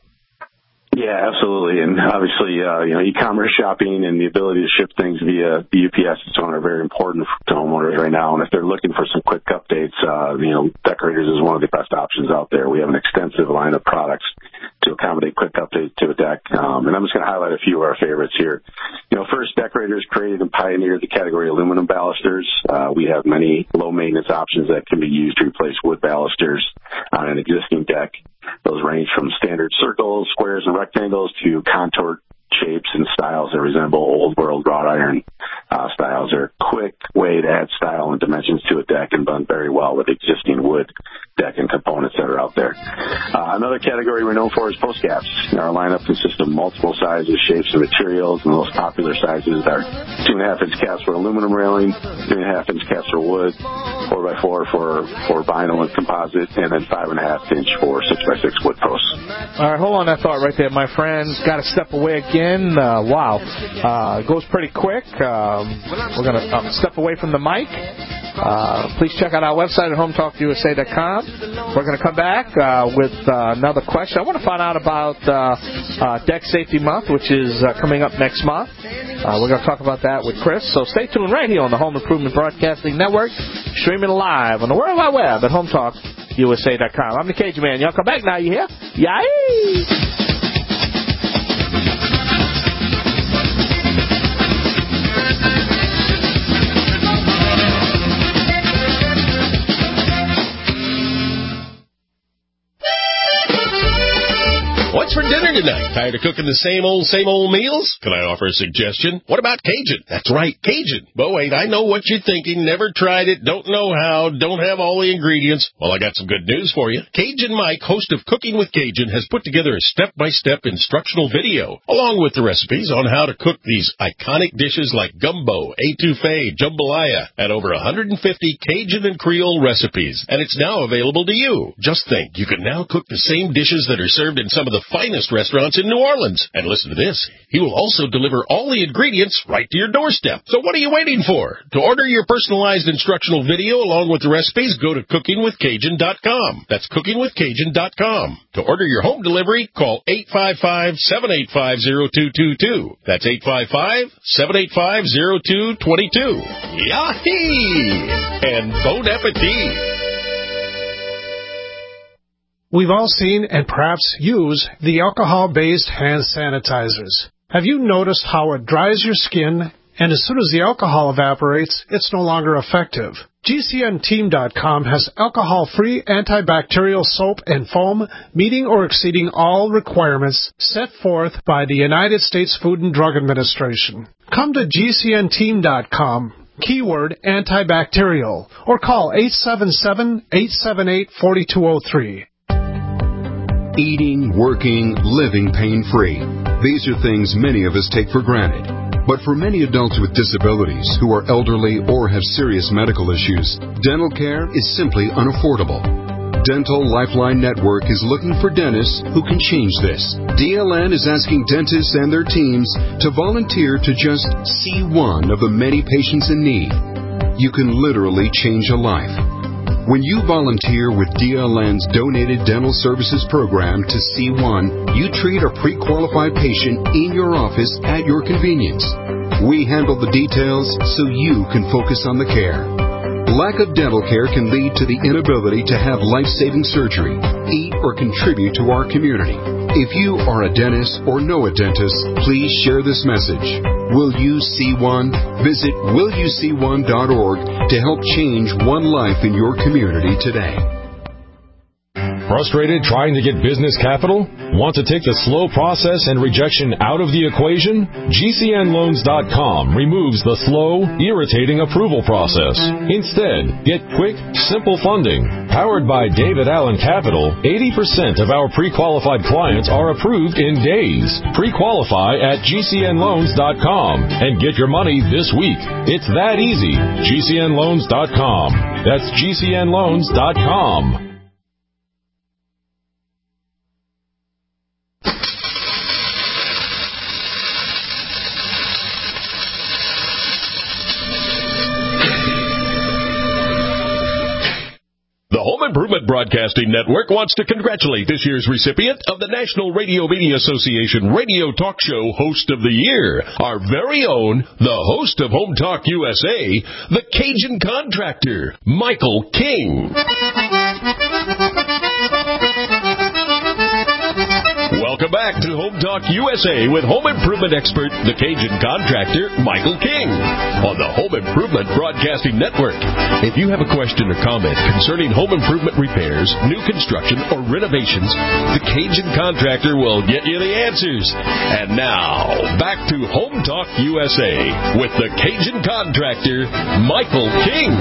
Yeah, absolutely. And obviously, uh, you know, e-commerce shopping and the ability to ship things via the U P S and so on are very important to homeowners right now. And if they're looking for some quick updates, uh, you know, Decorators is one of the best options out there. We have an extensive line of products to accommodate quick updates to a deck. Um, and I'm just going to highlight a few of our favorites here. You know, first, Deckorators created and pioneered the category aluminum balusters. Uh, we have many low-maintenance options that can be used to replace wood balusters on an existing deck. Those range from standard circles, squares, and rectangles to contoured shapes and styles that resemble old-world wrought iron uh, styles. Are a quick way to add style and dimensions to a deck and done very well with existing wood deck and components that are out there. Uh, another category we're known for is post caps. Our lineup consists of multiple sizes, shapes, and materials. And the most popular sizes are two and a half inch caps for aluminum railing, three and a half inch caps for wood, four by four for for vinyl and composite, and then five and a half inch for six by six wood posts. All right, hold on that thought right there, my friends. Got to step away again. Uh, wow, uh, it goes pretty quick. Um, we're gonna uh, step away from the mic. Uh, please check out our website at home talk u s a dot com. We're going to come back uh, with uh, another question. I want to find out about uh, uh, Deck Safety Month, which is uh, coming up next month. Uh, we're going to talk about that with Chris. So stay tuned right here on the Home Improvement Broadcasting Network, streaming live on the World Wide Web at home talk u s a dot com. I'm the Cajun Man. Y'all come back now. You hear? Yay! What's for dinner tonight? Tired of cooking the same old, same old meals? Can I offer a suggestion? What about Cajun? That's right, Cajun. But wait, I know what you're thinking. Never tried it, don't know how, don't have all the ingredients. Well, I got some good news for you. Cajun Mike, host of Cooking with Cajun, has put together a step-by-step instructional video, along with the recipes on how to cook these iconic dishes like gumbo, etouffee, jambalaya, and over one hundred fifty Cajun and Creole recipes. And it's now available to you. Just think, you can now cook the same dishes that are served in some of the finest restaurants in New Orleans. And listen to this. He will also deliver all the ingredients right to your doorstep. So what are you waiting for? To order your personalized instructional video along with the recipes, go to cooking with cajun dot com. That's cooking with cajun dot com. To order your home delivery, call eight five five, seven eight five, zero two two two. That's eight five five, seven eight five, zero two two two. Yahee! And bon appetit! We've all seen and perhaps use the alcohol-based hand sanitizers. Have you noticed how it dries your skin, and as soon as the alcohol evaporates, it's no longer effective? G C N team dot com has alcohol-free antibacterial soap and foam meeting or exceeding all requirements set forth by the United States Food and Drug Administration. Come to G C N team dot com. Keyword antibacterial, or call eight seven seven, eight seven eight, four two zero three. Eating, working, living pain-free. These are things many of us take for granted. But for many adults with disabilities who are elderly or have serious medical issues, dental care is simply unaffordable. Dental Lifeline Network is looking for dentists who can change this. D L N is asking dentists and their teams to volunteer to just see one of the many patients in need. You can literally change a life. When you volunteer with D L N's Donated Dental Services Program to C one, you treat a pre-qualified patient in your office at your convenience. We handle the details so you can focus on the care. Lack of dental care can lead to the inability to have life-saving surgery, eat, or contribute to our community. If you are a dentist or know a dentist, please share this message. Will you see one? Visit will you see one dot org to help change one life in your community today. Frustrated trying to get business capital? Want to take the slow process and rejection out of the equation? G C N loans dot com removes the slow, irritating approval process. Instead, get quick, simple funding. Powered by David Allen Capital, eighty percent of our pre-qualified clients are approved in days. Pre-qualify at G C N loans dot com and get your money this week. It's that easy. G C N loans dot com. That's G C N loans dot com. The Home Improvement Broadcasting Network wants to congratulate this year's recipient of the National Radio Media Association Radio Talk Show Host of the Year, our very own, the host of Home Talk U S A, the Cajun Contractor, Michael King. Welcome back to Home Talk U S A with home improvement expert, the Cajun contractor, Michael King, on the Home Improvement Broadcasting Network. If you have a question or comment concerning home improvement repairs, new construction, or renovations, the Cajun contractor will get you the answers. And now, back to Home Talk U S A with the Cajun contractor, Michael King.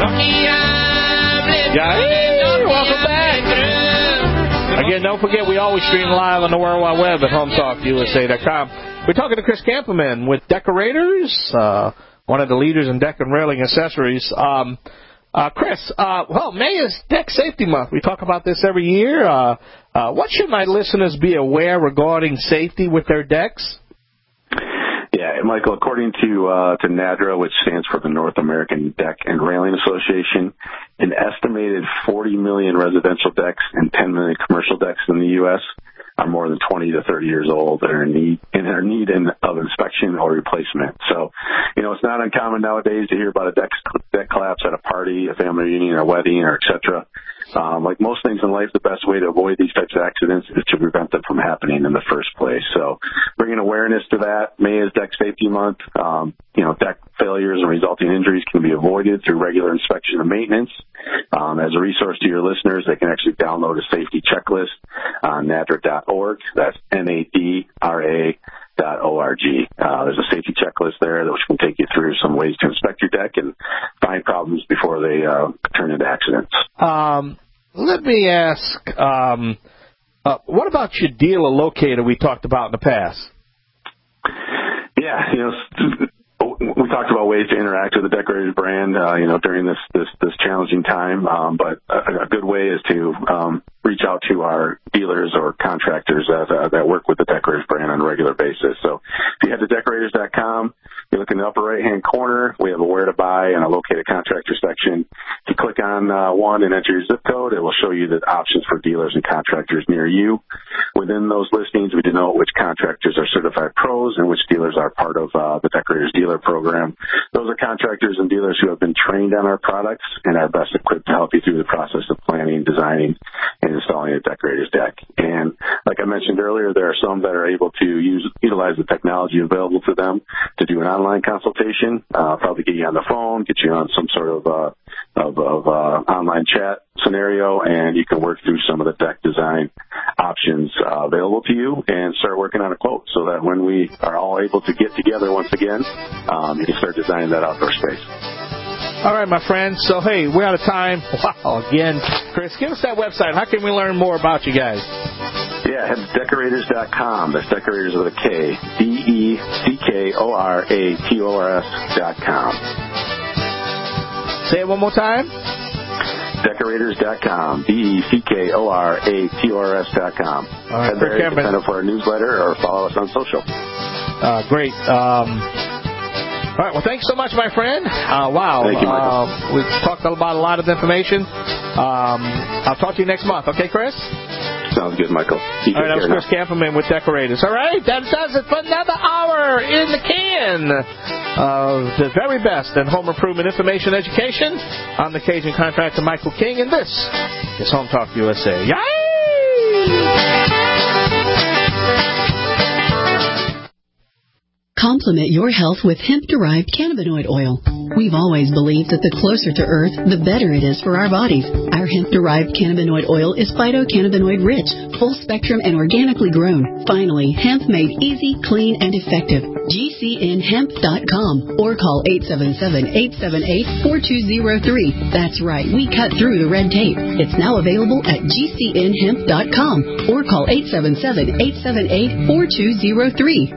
Hey, welcome back. Again, don't forget, we always stream live on the World Wide Web at home talk U S A dot com. We're talking to Chris Campleman with Decorators, uh, one of the leaders in deck and railing accessories. Um, uh, Chris, uh, well, May is Deck Safety Month. We talk about this every year. Uh, uh, what should my listeners be aware regarding safety with their decks? Yeah, Michael, according to uh, to NADRA, which stands for the North American Deck and Railing Association, an estimated forty million residential decks and ten million commercial decks in the U S are more than twenty to thirty years old and are in need, and are in need of inspection or replacement. So, you know, it's not uncommon nowadays to hear about a deck, deck collapse at a party, a family reunion, or wedding, or et cetera. Um, like most things in life, the best way to avoid these types of accidents is to prevent them from happening in the first place. So bringing awareness to that. May is Deck Safety Month. Um, you know, deck failures and resulting injuries can be avoided through regular inspection and maintenance. Um, as a resource to your listeners, they can actually download a safety checklist on nadra dot org. That's N A D R A dot O R G. Uh, there's a safety checklist there which can take you through some ways to inspect your deck and find problems before they uh, turn into accidents. Um, let me ask, um, uh, what about your dealer locator we talked about in the past? Yeah, you know, we talked about ways to interact with the Decorators brand, uh, you know, during this, this, this challenging time. Um, but a, a good way is to, um, reach out to our dealers or contractors that, uh, that work with the Decorators brand on a regular basis. So if you head to decorators dot com, you look in the upper right-hand corner, we have a where to buy and a locate a contractor section. If you click on uh, one and enter your zip code, it will show you the options for dealers and contractors near you. Within those listings, we denote which contractors are certified pros and which dealers are part of uh, the Decorators Dealer Program. Those are contractors and dealers who have been trained on our products and are best equipped to help you through the process of planning, designing, and installing a Decorator's deck. And like I mentioned earlier, there are some that are able to use utilize the technology available to them to do an online consultation, uh, probably get you on the phone, get you on some sort of uh, of, of uh, online chat scenario, and you can work through some of the deck design options uh, available to you and start working on a quote so that when we are all able to get together once again, um, you can start designing that outdoor space. All right, my friends. So, hey, we're out of time. Wow, again. Chris, give us that website. How can we learn more about you guys? Yeah, head to decorators dot com. That's Decorators with a K. D E C K O R A T O R S dot com. Say it one more time. Decorators dot com. D E C K O R A T O R S dot com. All right, head there to sign up for our newsletter or follow us on social. Uh, great. Um... All right, well, thanks so much, my friend. Uh, wow. Thank you, Michael. Uh, we've talked about a lot of information. Um, I'll talk to you next month. Okay, Chris? Sounds good, Michael. You All right, that was Chris Campleman with Decorators. All right, that does it for another hour in the can of the very best in home improvement information education. I'm the Cajun contractor, Michael King, and this is Home Talk U S A. Yay! Complement your health with hemp-derived cannabinoid oil. We've always believed that the closer to Earth, the better it is for our bodies. Our hemp-derived cannabinoid oil is phytocannabinoid-rich, full-spectrum, and organically grown. Finally, hemp made easy, clean, and effective. G C N hemp dot com or call eight seven seven, eight seven eight, four two zero three. That's right, we cut through the red tape. It's now available at G C N hemp dot com or call eight seven seven, eight seven eight, four two zero three.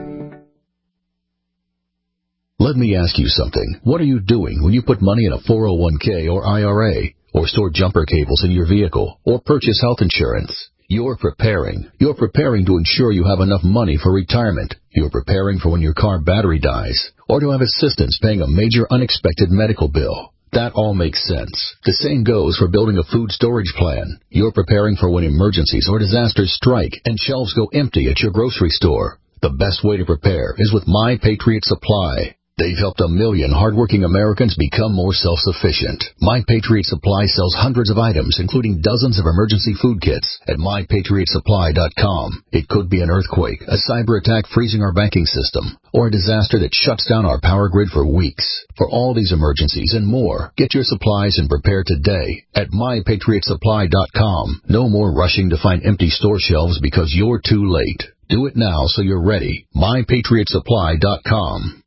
Let me ask you something. What are you doing when you put money in a four oh one k or I R A, or store jumper cables in your vehicle, or purchase health insurance? You're preparing. You're preparing to ensure you have enough money for retirement. You're preparing for when your car battery dies, or to have assistance paying a major unexpected medical bill. That all makes sense. The same goes for building a food storage plan. You're preparing for when emergencies or disasters strike and shelves go empty at your grocery store. The best way to prepare is with My Patriot Supply. They've helped a million hardworking Americans become more self-sufficient. My Patriot Supply sells hundreds of items, including dozens of emergency food kits at my patriot supply dot com. It could be an earthquake, a cyber attack freezing our banking system, or a disaster that shuts down our power grid for weeks. For all these emergencies and more, get your supplies and prepare today at my patriot supply dot com. No more rushing to find empty store shelves because you're too late. Do it now so you're ready. my patriot supply dot com.